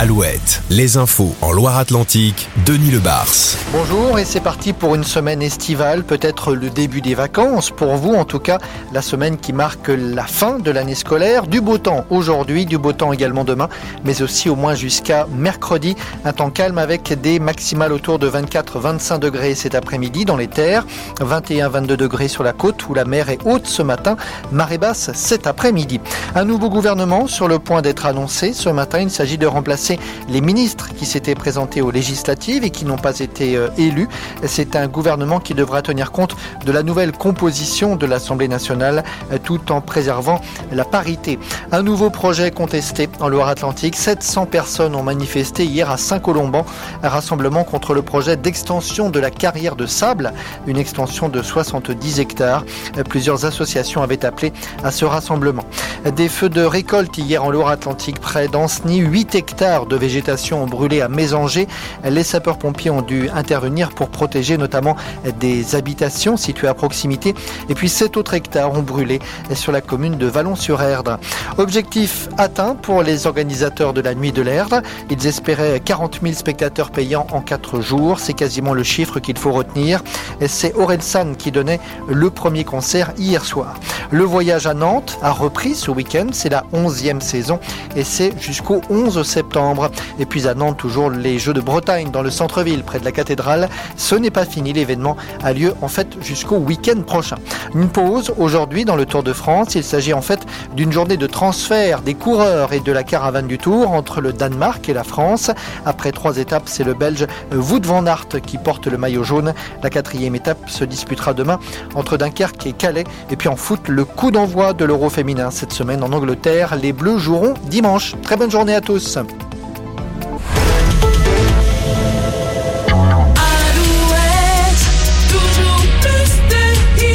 Alouette, les infos en Loire-Atlantique, Denis Lebars. Bonjour et c'est parti pour une semaine estivale, peut-être le début des vacances, pour vous en tout cas, la semaine qui marque la fin de l'année scolaire. Du beau temps aujourd'hui, du beau temps également demain, mais aussi au moins jusqu'à mercredi. Un temps calme avec des maximales autour de 24-25 degrés cet après-midi dans les terres, 21-22 degrés sur la côte où la mer est haute ce matin, marée basse cet après-midi. Un nouveau gouvernement sur le point d'être annoncé. Ce matin, il s'agit de remplacer les ministres qui s'étaient présentés aux législatives et qui n'ont pas été élus. C'est un gouvernement qui devra tenir compte de la nouvelle composition de l'Assemblée nationale tout en préservant la parité. Un nouveau projet contesté en Loire-Atlantique. 700 personnes ont manifesté hier à Saint-Colomban. Un rassemblement contre le projet d'extension de la carrière de sable, une extension de 70 hectares. Plusieurs associations avaient appelé à ce rassemblement. Des feux de récolte hier en Loire-Atlantique près d'Ancenis. 8 hectares de végétation ont brûlé à Mésanger. Les sapeurs-pompiers ont dû intervenir pour protéger notamment des habitations situées à proximité. Et puis 7 autres hectares ont brûlé sur la commune de Vallon-sur-Erdre. Objectif atteint pour les organisateurs de la Nuit de l'Erdre. Ils espéraient 40 000 spectateurs payants en 4 jours. C'est quasiment le chiffre qu'il faut retenir. C'est Orelsan qui donnait le premier concert hier soir. Le voyage à Nantes a repris ce week-end. C'est la 11e saison et c'est jusqu'au 11 septembre. Et puis à Nantes, toujours les Jeux de Bretagne dans le centre-ville, près de la cathédrale. Ce n'est pas fini, l'événement a lieu en fait jusqu'au week-end prochain. Une pause aujourd'hui dans le Tour de France. Il s'agit en fait d'une journée de transfert des coureurs et de la caravane du Tour entre le Danemark et la France. Après 3 étapes, c'est le Belge Wout van Aert qui porte le maillot jaune. La 4e étape se disputera demain entre Dunkerque et Calais. Et puis en foot, le coup d'envoi de l'Euro féminin cette semaine en Angleterre. Les Bleus joueront dimanche. Très bonne journée à tous.